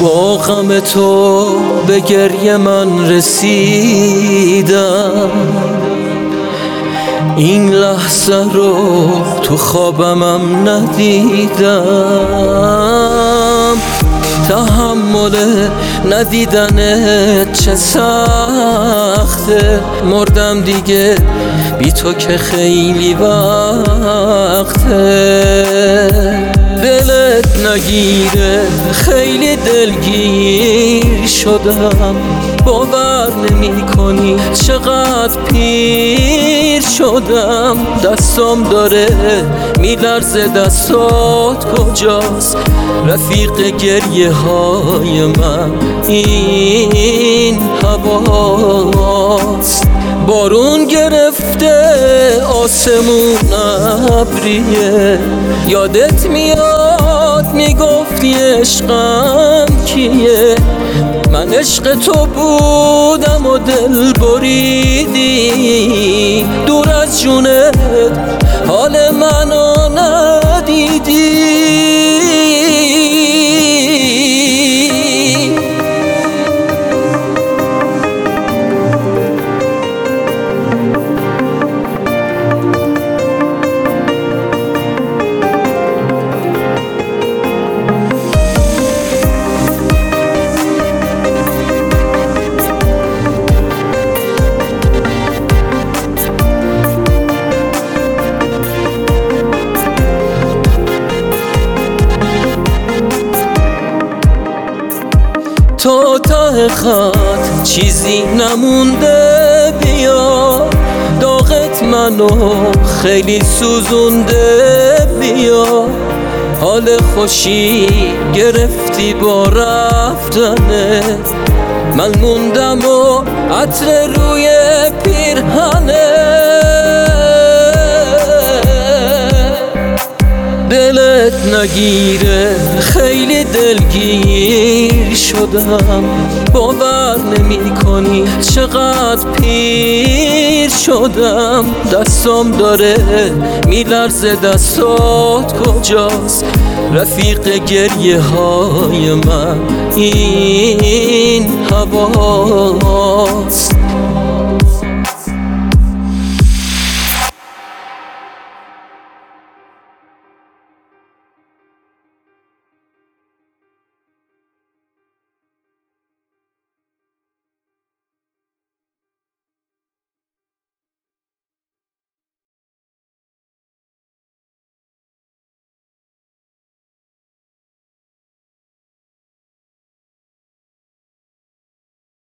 با غم تو به گریه من رسیدم، این لحظه رو تو خوابمم ندیدم. تحمل ندیدنت چه سخته، مردم دیگه بی تو که خیلی وقته. دلت نگیره خیلی دلگیر شدم، باور نمی کنی چقدر پیر شدم. دستم داره میلرزه، دستات کجاست؟ رفیق گریه های من این هواست. بارون گرفته آسمون ابریه، یادت میاد میگفتی عشقم کیه؟ من عشق تو بودم و دل بریدی، دور از جونت حال منو ندیدی. تا ته خط چیزی نمونده، بیا داغت منو خیلی سوزونده. بیا حال خوشی گرفتی با رفتنت، من موندم و عطر روی پیرهنت. دلت نگیره خیلی دلگیر شدم، باور نمی کنی چقدر پیر شدم. دستم داره میلرزه، دستات کجاست؟ رفیق گریه های من این هواست.